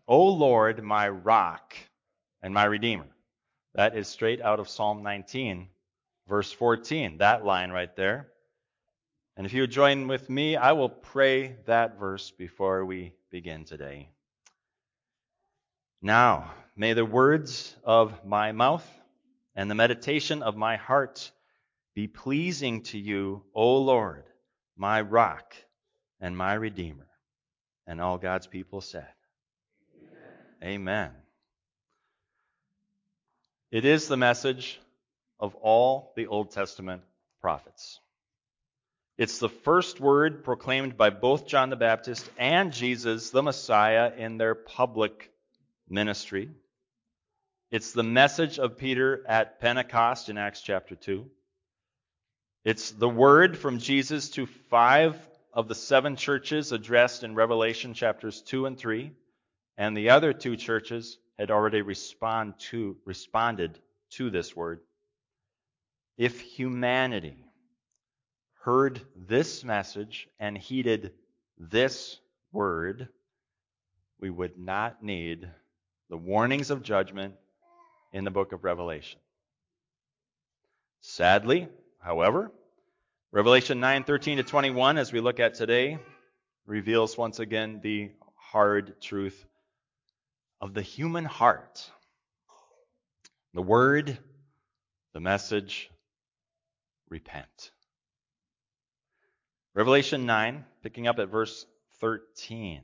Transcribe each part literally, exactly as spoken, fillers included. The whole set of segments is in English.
O Lord, my rock and my redeemer. That is straight out of Psalm nineteen, verse fourteen, that line right there. And if you would join with me, I will pray that verse before we begin today. Now, may the words of my mouth and the meditation of my heart be pleasing to you, O Lord, my rock and my redeemer. And all God's people said, Amen. Amen. It is the message of all the Old Testament prophets. It's the first word proclaimed by both John the Baptist and Jesus, the Messiah, in their public ministry. It's the message of Peter at Pentecost in Acts chapter two. It's the word from Jesus to five of the seven churches addressed in Revelation chapters two and three, and the other two churches had already respond to, responded to this word. If humanity heard this message and heeded this word, we would not need the warnings of judgment in the book of Revelation. Sadly, however, Revelation nine thirteen to twenty-one, as we look at today, reveals once again the hard truth of the human heart. The word, the message, repent. Revelation nine, picking up at verse thirteen.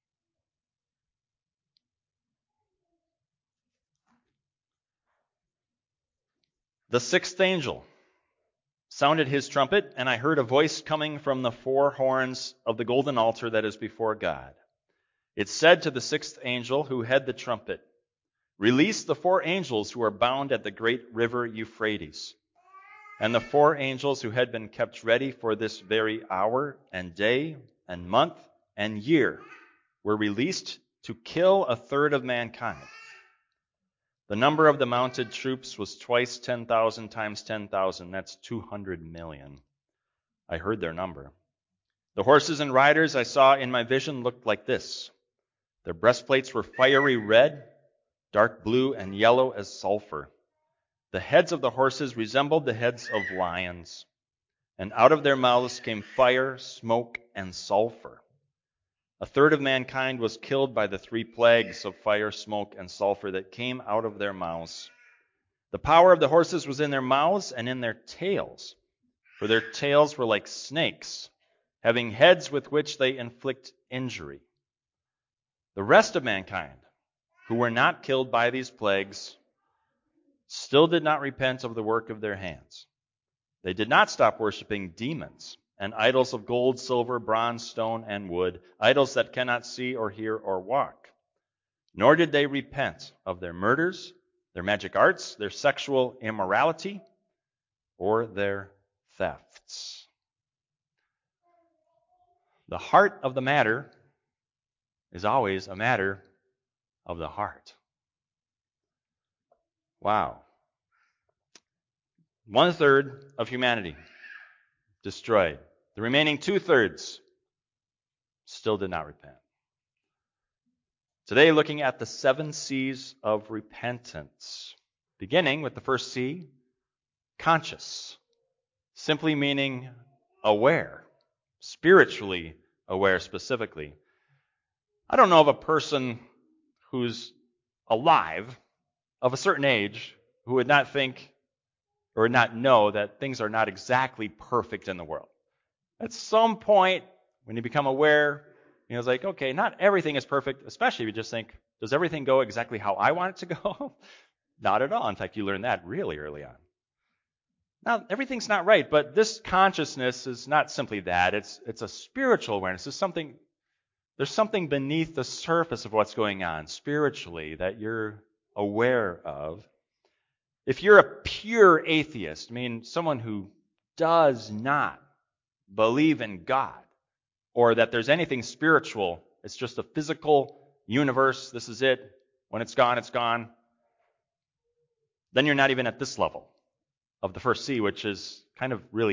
The sixth angel sounded his trumpet, and I heard a voice coming from the four horns of the golden altar that is before God. It said to the sixth angel who had the trumpet, "Release the four angels who are bound at the great river Euphrates." And the four angels who had been kept ready for this very hour and day and month and year were released to kill a third of mankind. The number of the mounted troops was twice ten thousand times ten thousand. That's two hundred million. I heard their number. The horses and riders I saw in my vision looked like this. Their breastplates were fiery red, dark blue, and yellow as sulfur. The heads of the horses resembled the heads of lions, and out of their mouths came fire, smoke, and sulfur. A third of mankind was killed by the three plagues of fire, smoke, and sulfur that came out of their mouths. The power of the horses was in their mouths and in their tails, for their tails were like snakes, having heads with which they inflict injury. The rest of mankind, who were not killed by these plagues, still did not repent of the work of their hands. They did not stop worshiping demons and idols of gold, silver, bronze, stone, and wood, idols that cannot see or hear or walk. Nor did they repent of their murders, their magic arts, their sexual immorality, or their thefts. The heart of the matter is always a matter of the heart. Wow. One third of humanity destroyed. The remaining two thirds still did not repent. Today, looking at the seven C's of repentance, beginning with the first C, conscious, simply meaning aware, spiritually aware specifically. I don't know of a person who's alive of a certain age who would not think or not know that things are not exactly perfect in the world. At some point, when you become aware, you know, it's like, okay, not everything is perfect, especially if you just think, does everything go exactly how I want it to go? Not at all. In fact, you learn that really early on. Now, everything's not right, but this consciousness is not simply that. It's it's a spiritual awareness. It's something, there's something beneath the surface of what's going on spiritually that you're aware of. If you're a pure atheist, I mean, someone who does not believe in God or that there's anything spiritual, it's just a physical universe, this is it, when it's gone, it's gone, then you're not even at this level of the first C, which is kind of really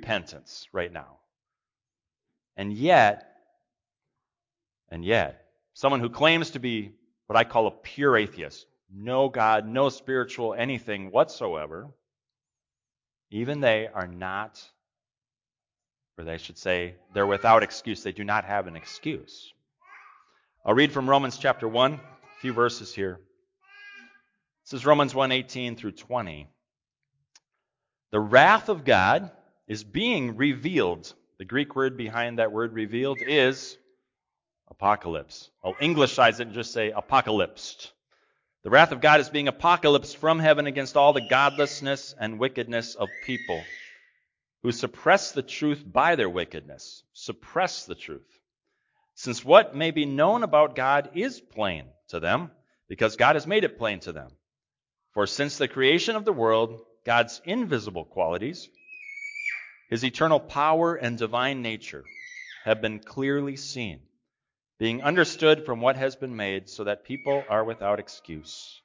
pre-repentance right now. And yet, and yet, someone who claims to be what I call a pure atheist, no God, no spiritual anything whatsoever, even they are not, or they should say, they're without excuse. They do not have an excuse. I'll read from Romans chapter one, a few verses here. This is Romans one, eighteen through twenty. The wrath of God is being revealed. The Greek word behind that word revealed is apocalypse. I'll Englishize it and just say apocalypsed. The wrath of God is being apocalypsed from heaven against all the godlessness and wickedness of people who suppress the truth by their wickedness. Suppress the truth. Since what may be known about God is plain to them, because God has made it plain to them. For since the creation of the world, God's invisible qualities, His eternal power and divine nature, have been clearly seen, being understood from what has been made, so that people are without excuse.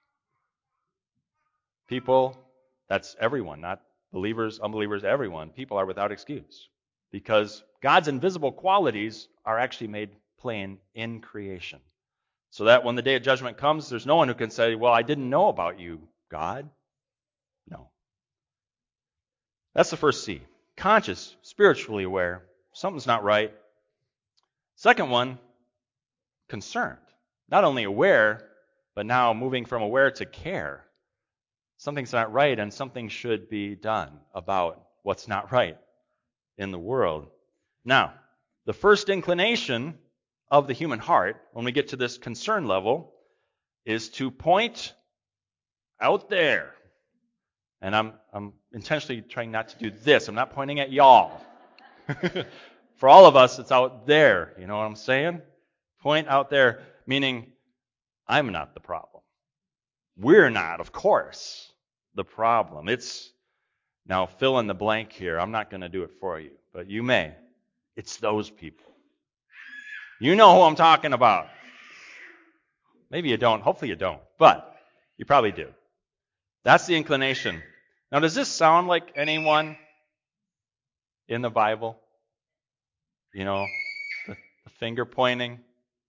People, that's everyone, not believers, unbelievers, everyone. People are without excuse. Because God's invisible qualities are actually made plain in creation. So that when the day of judgment comes, there's no one who can say, well, I didn't know about you, God. No. That's the first C. Conscious, spiritually aware. Something's not right. Second one, concerned. Not only aware, but now moving from aware to care. Something's not right and something should be done about what's not right in the world. Now, the first inclination of the human heart, when we get to this concern level, is to point out there. And I'm, I'm intentionally trying not to do this. I'm not pointing at y'all. For all of us, it's out there. You know what I'm saying? Point out there, meaning I'm not the problem. We're not, of course, the problem. It's, now fill in the blank here. I'm not going to do it for you, but you may. It's those people. You know who I'm talking about. Maybe you don't. Hopefully you don't. But you probably do. That's the inclination. Now, does this sound like anyone in the Bible? You know, the, the finger pointing.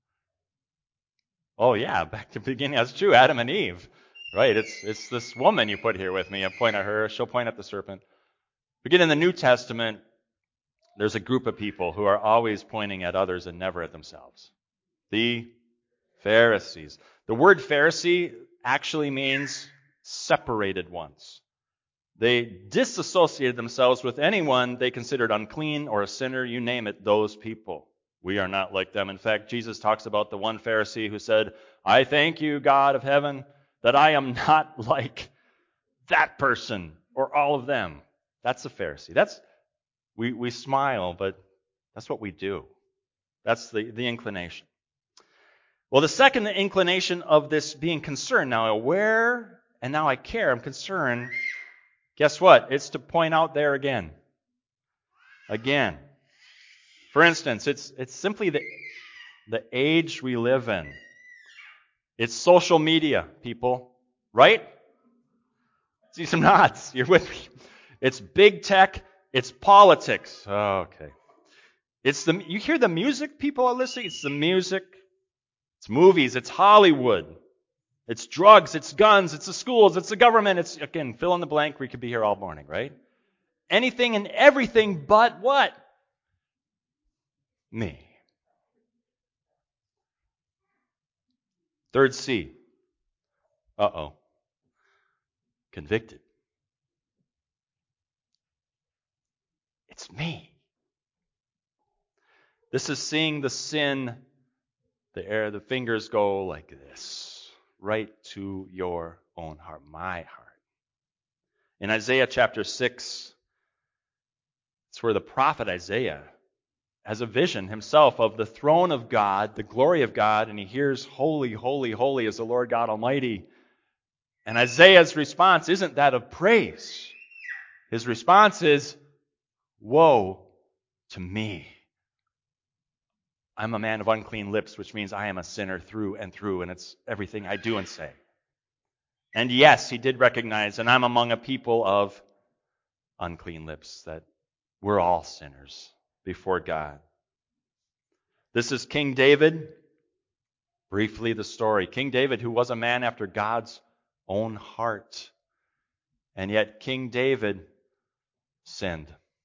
Oh, yeah, back to the beginning. That's true. Adam and Eve. Right. It's it's this woman you put here with me. I point at her. She'll point at the serpent. Begin in the New Testament. There's a group of people who are always pointing at others and never at themselves. The Pharisees. The word Pharisee actually means separated ones. They disassociated themselves with anyone they considered unclean or a sinner, you name it, those people. We are not like them. In fact, Jesus talks about the one Pharisee who said, I thank you, God of heaven, that I am not like that person or all of them. That's a Pharisee. That's we, we smile, but that's what we do. That's the, the inclination. Well, the second inclination of this being concerned, now aware and now I care, I'm concerned, guess what? It's to point out there again. Again. For instance, it's it's simply the, the age we live in. It's social media, people. Right? See some nods. You're with me. It's big tech. It's politics. Oh, okay. It's the you hear the music people are listening? It's the music. It's movies. It's Hollywood. It's drugs. It's guns. It's the schools. It's the government. It's, again, fill in the blank. We could be here all morning, right? Anything and everything but what? Me. Third C. Uh-oh. Convicted. It's me. This is seeing the sin, the air, the fingers go like this, right to your own heart, my heart. In Isaiah chapter six, it's where the prophet Isaiah has a vision himself of the throne of God, the glory of God, and he hears, holy, holy, holy is the Lord God Almighty. And Isaiah's response isn't that of praise. His response is, woe to me. I'm a man of unclean lips, which means I am a sinner through and through, and it's everything I do and say. And yes, he did recognize, and I'm among a people of unclean lips, that we're all sinners before God. This is King David. Briefly, the story. King David, who was a man after God's own heart. And yet King David sinned.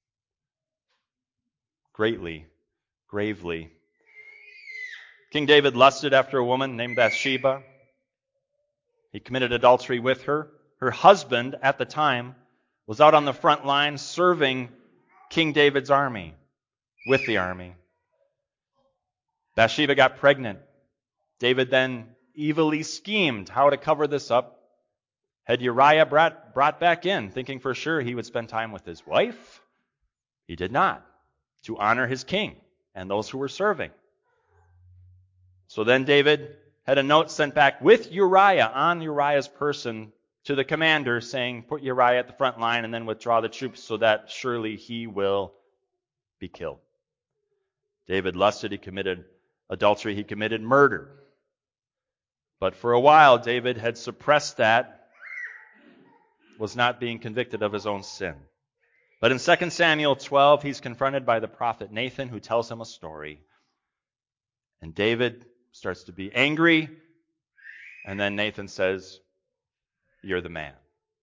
Greatly, gravely. King David lusted after a woman named Bathsheba. He committed adultery with her. Her husband, at the time, was out on the front line serving King David's army, with the army. Bathsheba got pregnant. David then evilly schemed how to cover this up. Had Uriah brought, brought back in, thinking for sure he would spend time with his wife. He did not, to honor his king and those who were serving. So then David had a note sent back with Uriah on Uriah's person to the commander saying, put Uriah at the front line and then withdraw the troops so that surely he will be killed. David lusted, he committed adultery, he committed murder. But for a while, David had suppressed that, was not being convicted of his own sin. But in Second Samuel twelve, he's confronted by the prophet Nathan, who tells him a story. And David starts to be angry, and then Nathan says, you're the man.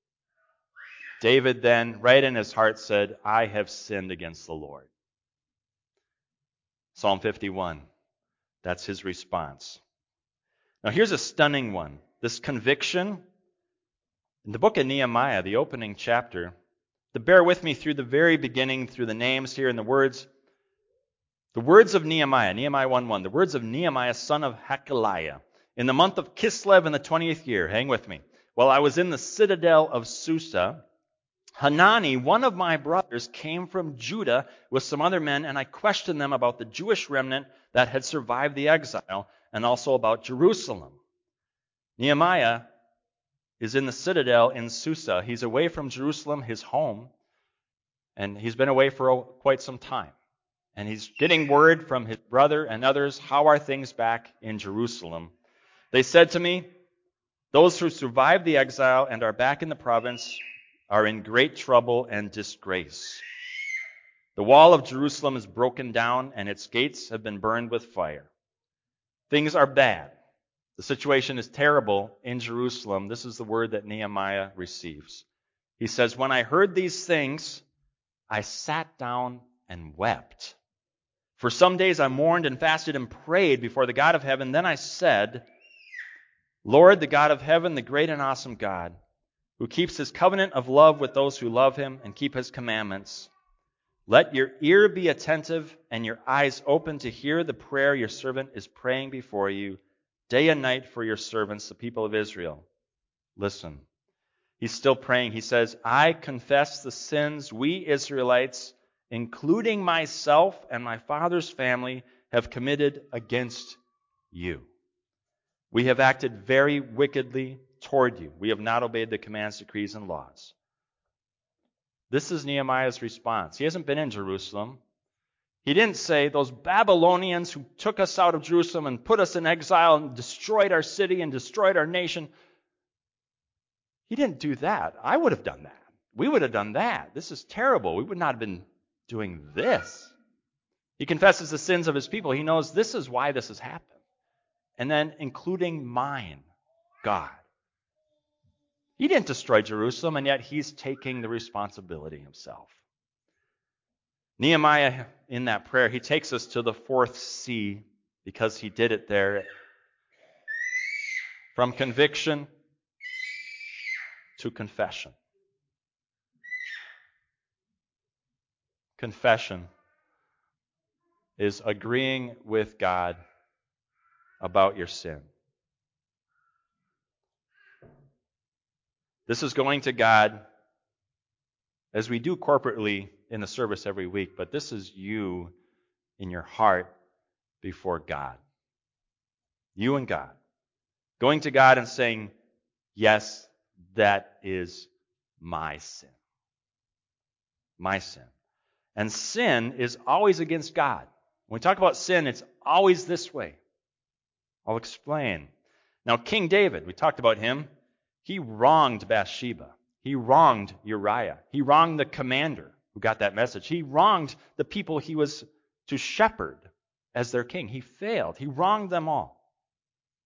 David then, right in his heart, said, I have sinned against the Lord. Psalm fifty-one, that's his response. Now here's a stunning one. This conviction, in the book of Nehemiah, the opening chapter, to bear with me through the very beginning, through the names here and the words. The words of Nehemiah, Nehemiah one one, the words of Nehemiah, son of Hakaliah, in the month of Kislev in the twentieth year, hang with me, while I was in the citadel of Susa, Hanani, one of my brothers, came from Judah with some other men, and I questioned them about the Jewish remnant that had survived the exile, and also about Jerusalem. Nehemiah is in the citadel in Susa. He's away from Jerusalem, his home, and he's been away for quite some time. And he's getting word from his brother and others, how are things back in Jerusalem? They said to me, those who survived the exile and are back in the province are in great trouble and disgrace. The wall of Jerusalem is broken down, and its gates have been burned with fire. Things are bad. The situation is terrible in Jerusalem. This is the word that Nehemiah receives. He says, when I heard these things, I sat down and wept. For some days I mourned and fasted and prayed before the God of heaven. Then I said, Lord, the God of heaven, the great and awesome God, who keeps his covenant of love with those who love him and keep his commandments, let your ear be attentive and your eyes open to hear the prayer your servant is praying before you day and night for your servants, the people of Israel. Listen. He's still praying. He says, I confess the sins we Israelites, including myself and my father's family, have committed against you. We have acted very wickedly toward you. We have not obeyed the commands, decrees, and laws. This is Nehemiah's response. He hasn't been in Jerusalem. He didn't say, those Babylonians who took us out of Jerusalem and put us in exile and destroyed our city and destroyed our nation. He didn't do that. I would have done that. We would have done that. This is terrible. We would not have been doing this. He confesses the sins of his people. He knows this is why this has happened. And then including mine, God. He didn't destroy Jerusalem, and yet he's taking the responsibility himself. Nehemiah, in that prayer, he takes us to the fourth C because he did it there. From conviction to confession. Confession is agreeing with God about your sin. This is going to God as we do corporately in the service every week, but this is you in your heart before God. You and God. Going to God and saying, yes, that is my sin. My sin. And sin is always against God. When we talk about sin, it's always this way. I'll explain. Now, King David, we talked about him. He wronged Bathsheba. He wronged Uriah. He wronged the commander who got that message. He wronged the people he was to shepherd as their king. He failed. He wronged them all.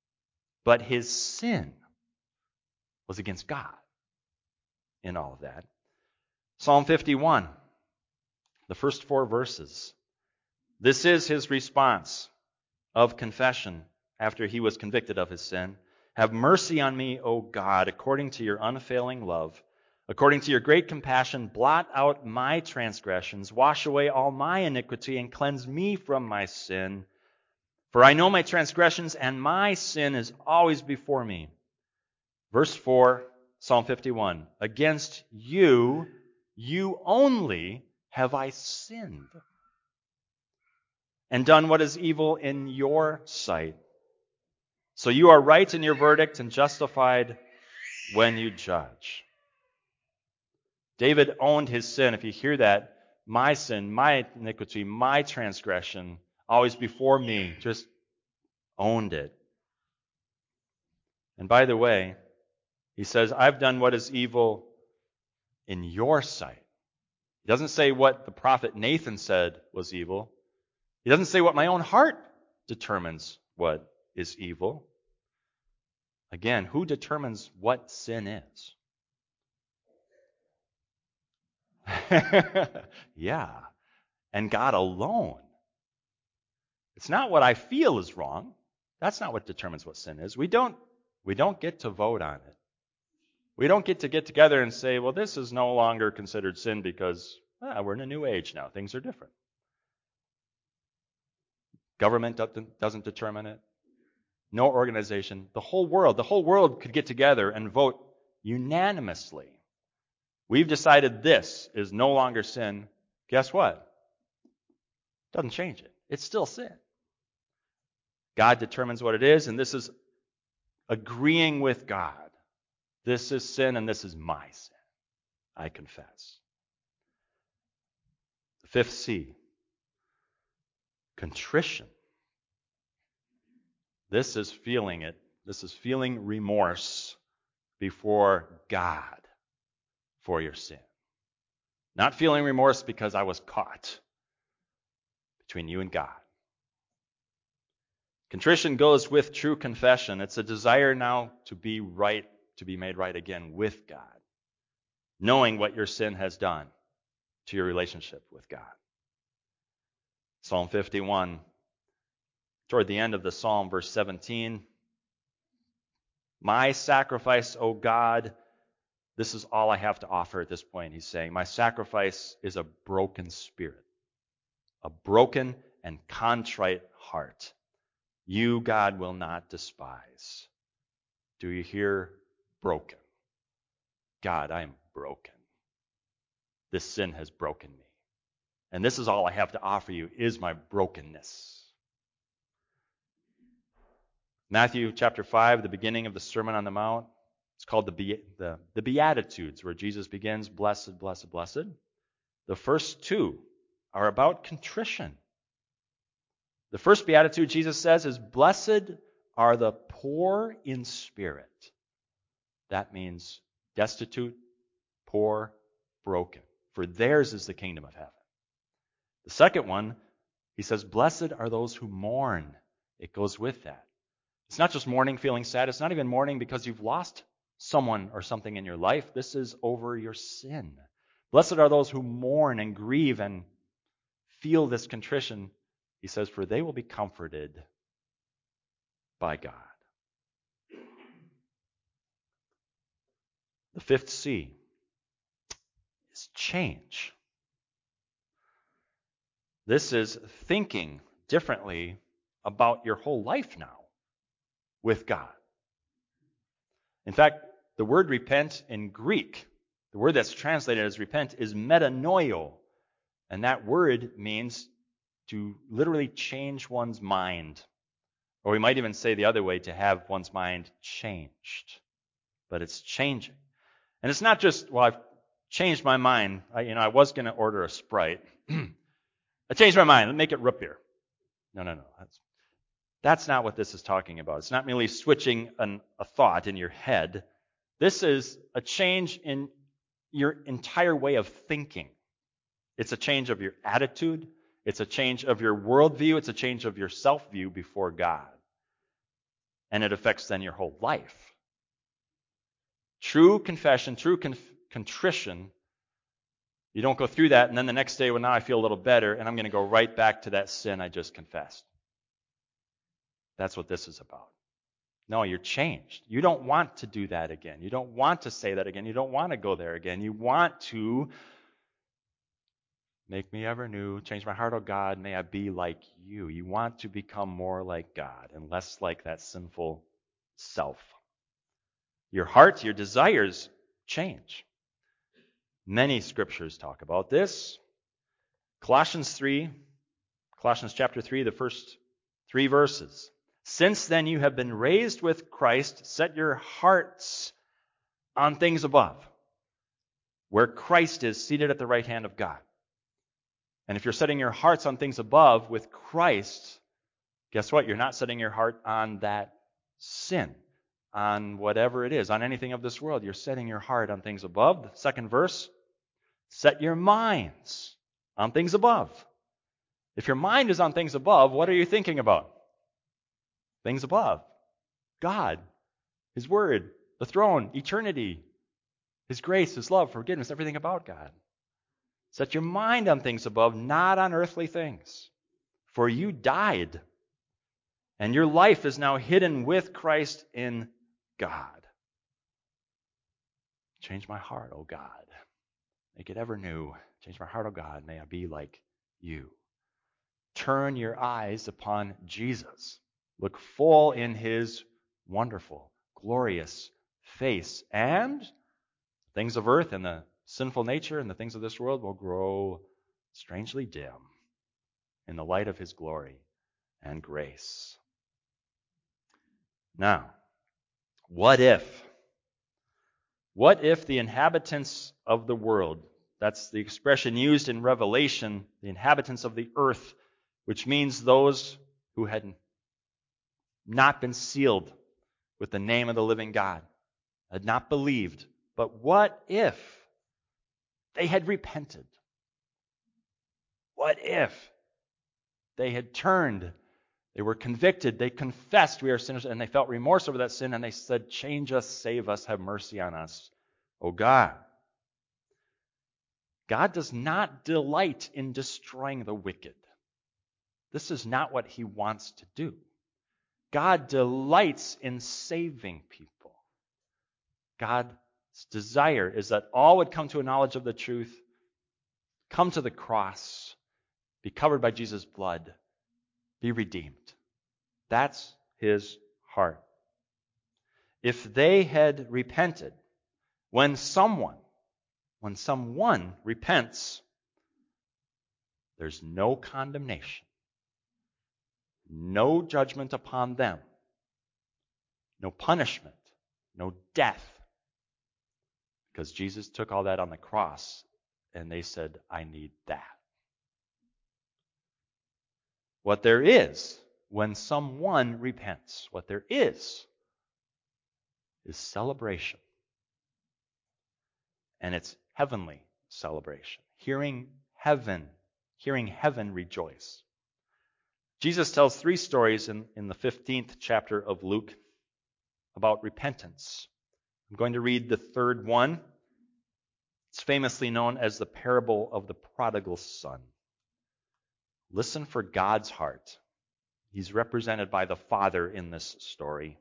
but his sin was against God in all of that. Psalm fifty-one, the first four verses. This is his response of confession after he was convicted of his sin. Have mercy on me, O God, according to your unfailing love. According to your great compassion, blot out my transgressions, wash away all my iniquity, and cleanse me from my sin. For I know my transgressions, and my sin is always before me. Verse four, Psalm fifty-one. Against you, you only have I sinned, and done what is evil in your sight. So you are right in your verdict and justified when you judge. David owned his sin. If you hear that, my sin, my iniquity, my transgression, always before me, just owned it. And by the way, he says, I've done what is evil in your sight. He doesn't say what the prophet Nathan said was evil. He doesn't say what my own heart determines what is evil. Again, who determines what sin is? Yeah, and God alone. It's not what I feel is wrong. That's not what determines what sin is. We don't, we don't get to vote on it. We don't get to get together and say, well, this is no longer considered sin because ah, we're in a new age now. Things are different. Government doesn't, doesn't determine it. No organization. The whole world. The whole world could get together and vote unanimously. We've decided this is no longer sin. Guess what? Doesn't change it. It's still sin. God determines what it is, and this is agreeing with God. This is sin, and this is my sin. I confess. The fifth C, contrition. This is feeling it. This is feeling remorse before God for your sin. Not feeling remorse because I was caught. Between you and God. Contrition goes with true confession. It's a desire now to be right, to be made right again with God, knowing what your sin has done to your relationship with God. Psalm fifty-one, toward the end of the psalm, verse seventeen, my sacrifice, O God, this is all I have to offer at this point, he's saying. My sacrifice is a broken spirit, a broken and contrite heart. You, God, will not despise. Do you hear broken? God, I am broken. This sin has broken me. And this is all I have to offer you is my brokenness. Matthew chapter five, the beginning of the Sermon on the Mount. It's called the, Be- the, the Beatitudes, where Jesus begins, blessed, blessed, blessed. The first two are about contrition. The first beatitude, Jesus says, is blessed are the poor in spirit. That means destitute, poor, broken. For theirs is the kingdom of heaven. The second one, he says, blessed are those who mourn. It goes with that. It's not just mourning, feeling sad. It's not even mourning because you've lost someone or something in your life. This is over your sin. Blessed are those who mourn and grieve and feel this contrition. He says, for they will be comforted by God. The fifth C is change. This is thinking differently about your whole life now with God. In fact, the word repent in Greek, the word that's translated as repent, is metanoio. And that word means to literally change one's mind. Or we might even say the other way, to have one's mind changed. But it's changing. And it's not just, well, I've changed my mind. I, you know, I was going to order a Sprite. I changed my mind. Let me make it root beer. No, no, no. That's, that's not what this is talking about. It's not merely switching an, a thought in your head. This is a change in your entire way of thinking. It's a change of your attitude. It's a change of your worldview. It's a change of your self-view before God. and it affects then your whole life. True confession, true con- contrition, you don't go through that and then the next day, well, now I feel a little better and I'm going to go right back to that sin I just confessed. That's what this is about. No, you're changed. You don't want to do that again. You don't want to say that again. You don't want to go there again. You want to make me ever new, change my heart, oh God, may I be like you. You want to become more like God and less like that sinful self. Your heart, your desires change. Many scriptures talk about this. Colossians three, Colossians chapter three, the first three verses. Since then you have been raised with Christ, set your hearts on things above, where Christ is seated at the right hand of God. And if you're setting your hearts on things above with Christ, guess what? You're not setting your heart on that sin, on whatever it is, on anything of this world. You're setting your heart on things above. The second verse, set your minds on things above. If your mind is on things above, what are you thinking about? Things above. God, His Word, the throne, eternity, His grace, His love, forgiveness, everything about God. Set your mind on things above, not on earthly things. For you died, and your life is now hidden with Christ in God. Change my heart, O God. Make it ever new. Change my heart, O God. May I be like you. Turn your eyes upon Jesus. Look full in His wonderful, glorious face, and things of earth and the sinful nature and the things of this world will grow strangely dim in the light of His glory and grace. Now, what if? What if the inhabitants of the world, that's the expression used in Revelation, the inhabitants of the earth, which means those who had not been sealed with the name of the living God, had not believed. But what if they had repented? What if they had turned? They were convicted. They confessed we are sinners, and they felt remorse over that sin, and they said, change us, save us, have mercy on us, O God. God does not delight in destroying the wicked. This is not what He wants to do. God delights in saving people. God's desire is that all would come to a knowledge of the truth, come to the cross, be covered by Jesus' blood, be redeemed. That's His heart. If they had repented, when someone, when someone repents, there's no condemnation, no judgment upon them, no punishment, no death, because Jesus took all that on the cross, and they said, I need that. What there is, when someone repents, what there is, is celebration. And it's heavenly celebration. Hearing heaven, hearing heaven rejoice. Jesus tells three stories in, in the fifteenth chapter of Luke about repentance. I'm going to read the third one. It's famously known as the parable of the prodigal son. Listen for God's heart. He's represented by the Father in this story.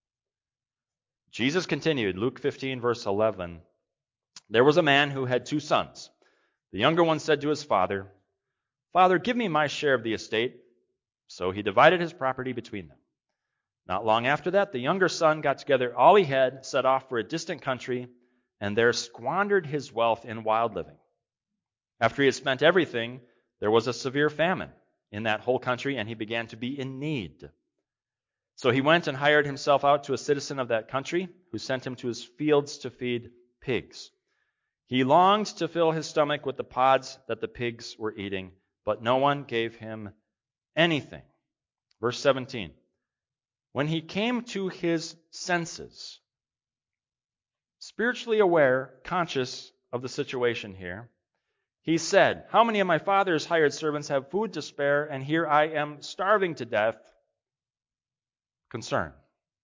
Jesus continued, Luke fifteen, verse eleven. There was a man who had two sons. The younger one said to his father, Father, give me my share of the estate. So he divided his property between them. Not long after that, the younger son got together all he had, set off for a distant country, and there squandered his wealth in wild living. After he had spent everything, there was a severe famine in that whole country, and he began to be in need. So he went and hired himself out to a citizen of that country, who sent him to his fields to feed pigs. He longed to fill his stomach with the pods that the pigs were eating, but no one gave him anything. Verse seventeen. When he came to his senses, spiritually aware, conscious of the situation here, he said, How many of my father's hired servants have food to spare, and here I am starving to death? Concern.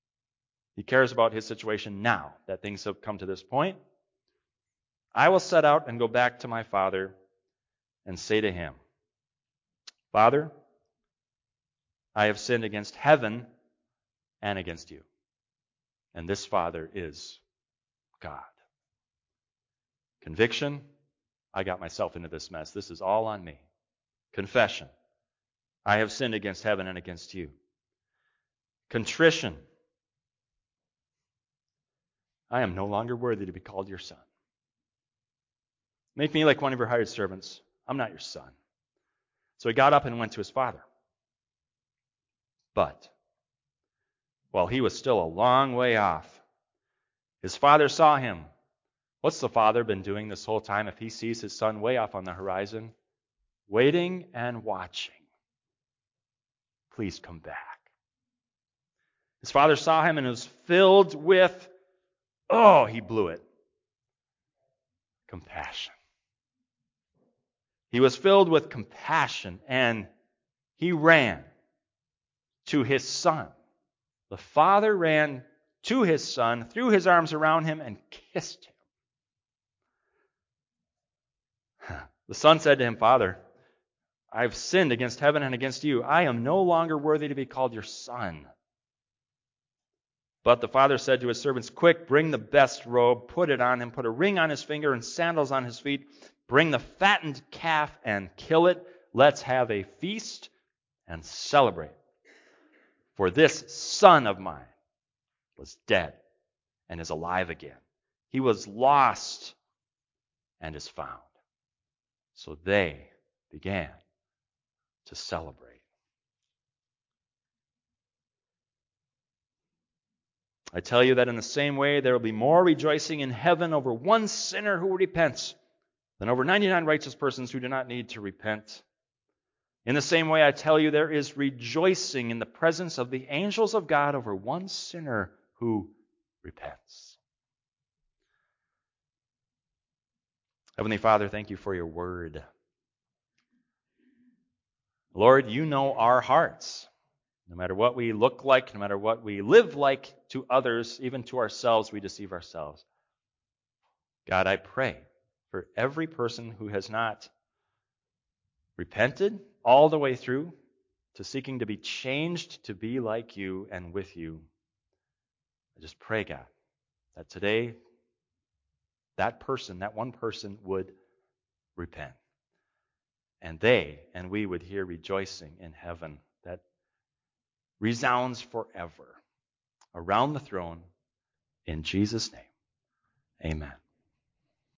He cares about his situation now that things have come to this point. I will set out and go back to my father and say to him, Father, I have sinned against heaven and against you. And this Father is God. Conviction, I got myself into this mess. This is all on me. Confession, I have sinned against heaven and against you. Contrition, I am no longer worthy to be called your son. Make me like one of your hired servants. I'm not your son. So he got up and went to his father. But while he was still a long way off, his father saw him. What's the father been doing this whole time if he sees his son way off on the horizon? Waiting and watching. Please come back. His father saw him and was filled with, oh, he blew it, compassion. He was filled with compassion and he ran to his son. The father ran to his son, threw his arms around him, and kissed him. The son said to him, Father, I've sinned against heaven and against you. I am no longer worthy to be called your son. But the father said to his servants, Quick, bring the best robe, put it on him, put a ring on his finger and sandals on his feet. Bring the fattened calf and kill it. Let's have a feast and celebrate. For this son of mine was dead and is alive again. He was lost and is found. So they began to celebrate. I tell you that in the same way there will be more rejoicing in heaven over one sinner who repents than over ninety-nine righteous persons who do not need to repent. In the same way, I tell you, there is rejoicing in the presence of the angels of God over one sinner who repents. Heavenly Father, thank you for your word. Lord, you know our hearts. No matter what we look like, no matter what we live like to others, even to ourselves, we deceive ourselves. God, I pray for every person who has not repented all the way through to seeking to be changed to be like you and with you. I just pray, God, that today that person, that one person would repent. And they and we would hear rejoicing in heaven that resounds forever around the throne. In Jesus' name, amen.